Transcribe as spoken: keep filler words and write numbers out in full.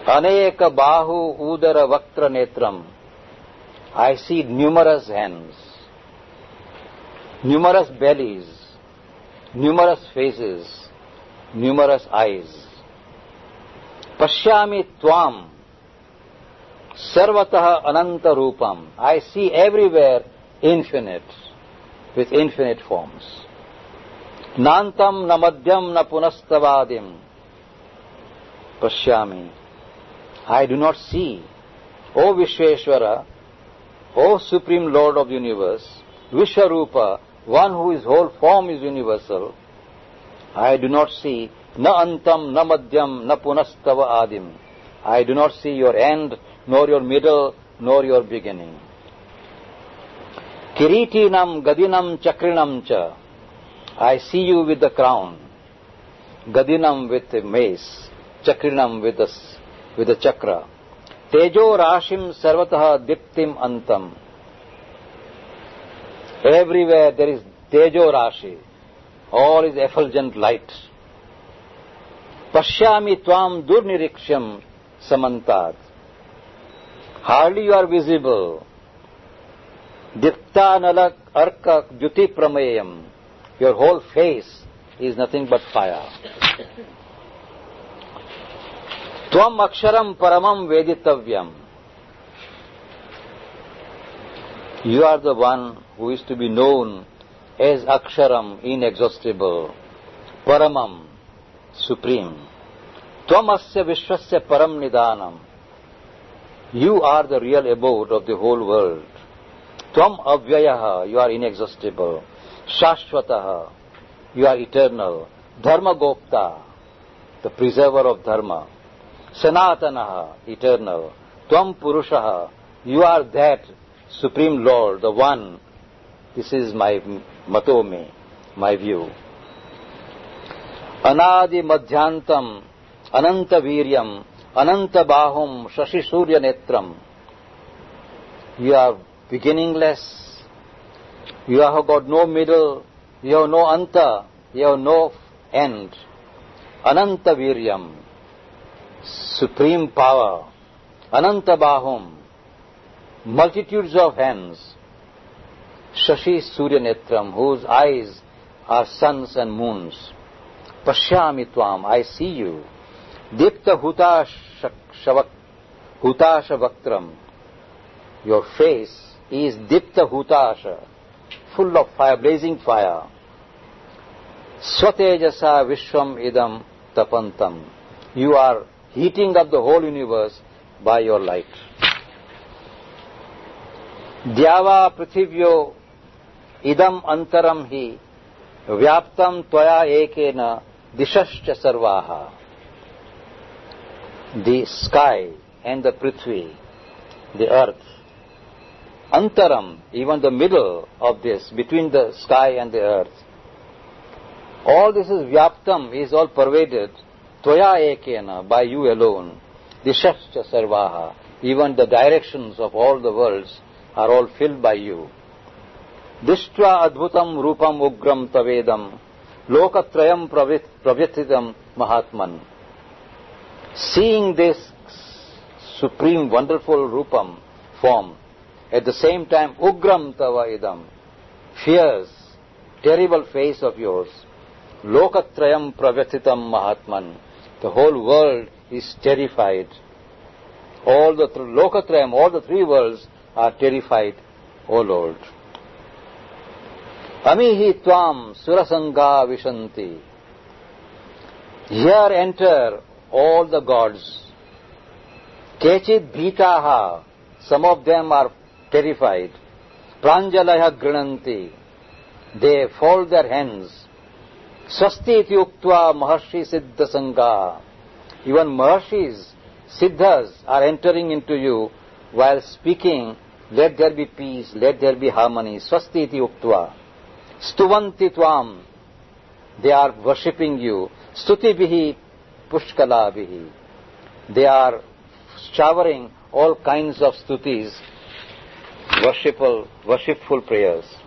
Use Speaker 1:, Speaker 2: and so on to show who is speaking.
Speaker 1: Aneka bahu udara vaktra netram. I see numerous hands, numerous bellies, numerous faces, numerous eyes. Pashyami tvam sarvatah ananta rupam. I see everywhere infinite, with infinite forms. Nantam na madhyam na punastavadim. Pashyami. I do not see. O Vishveshwara, O Supreme Lord of the Universe, Vishwarupa, one whose whole form is universal, I do not see na antam, na madhyam, na punastava adim. I do not see your end, nor your middle, nor your beginning. Kiritinam, gadinam, chakrinam cha. I see you with the crown, gadinam with the mace, chakrinam with the, with the chakra. Tejo rashim sarvatah diptim antam. Everywhere there is tejo rashi. All is effulgent light. Pashyami tvam durniriksham samantat. Hardly you are visible. Dipta nalak arka juti pramayam. Your whole face is nothing but fire. Tvam aksharam paramam veditavyam. You are the one who is to be known as aksharam, inexhaustible, paramam, supreme. Tvam asya vishwasya param nidanam. You are the real abode of the whole world. Tvam avyayaha, you are inexhaustible. Shashvataha, you are eternal. Dharma gopta, the preserver of dharma. Sanatanaha, eternal. Tvam Purushaha, you are that Supreme Lord, the one. This is my matome, my view. Anadi madhyantam, ananta viryam, ananta bahum, shashi surya netram. You are beginningless. You have got no middle. You have no anta. You have no end. Ananta viryam, supreme power. Ananta bahum, multitudes of hands. Shashi surya netram, whose eyes are suns and moons. Pashyami tvam, I see you. Dipta huta shavak, hutasha vaktram. Your face is dipta hutasha, full of fire, blazing fire. Swatejasa vishwam idam tapantam. You are heating up the whole universe by your light. Dyava prithivyo idam antaram hi vyaptam tvaya ekena dishascha sarvaha. The sky and the prithvi, the earth, antaram, even the middle of this, between the sky and the earth, all this is vyaptam, is all pervaded, tvaya ekena, by you alone, dishascha sarvaha, even the directions of all the worlds are all filled by you. Dishtva adbhutam rupam ugram tavedam, lokatrayam pravyathitam mahatman. Seeing this supreme, wonderful rupam, form, at the same time, ugram tava idam, fierce, terrible face of yours, lokatrayam pravyathitam mahatman, the whole world is terrified. All the th- lokatrayam, all the three worlds are terrified, O Lord. Amihi tvam surasanga vishanti. Here enter all the gods. Kechid bhitaha, some of them are terrified. Pranjalaya grinanti, they fold their hands. Swasti iti uktva maharshi siddha sangha. Even maharshis, siddhas are entering into you while speaking, let there be peace, let there be harmony. Swasti iti uktva. Stuvanti tvam, they are worshipping you. Stuti bihi pushkala bihi. They are showering all kinds of stutis, worshipful, worshipful prayers.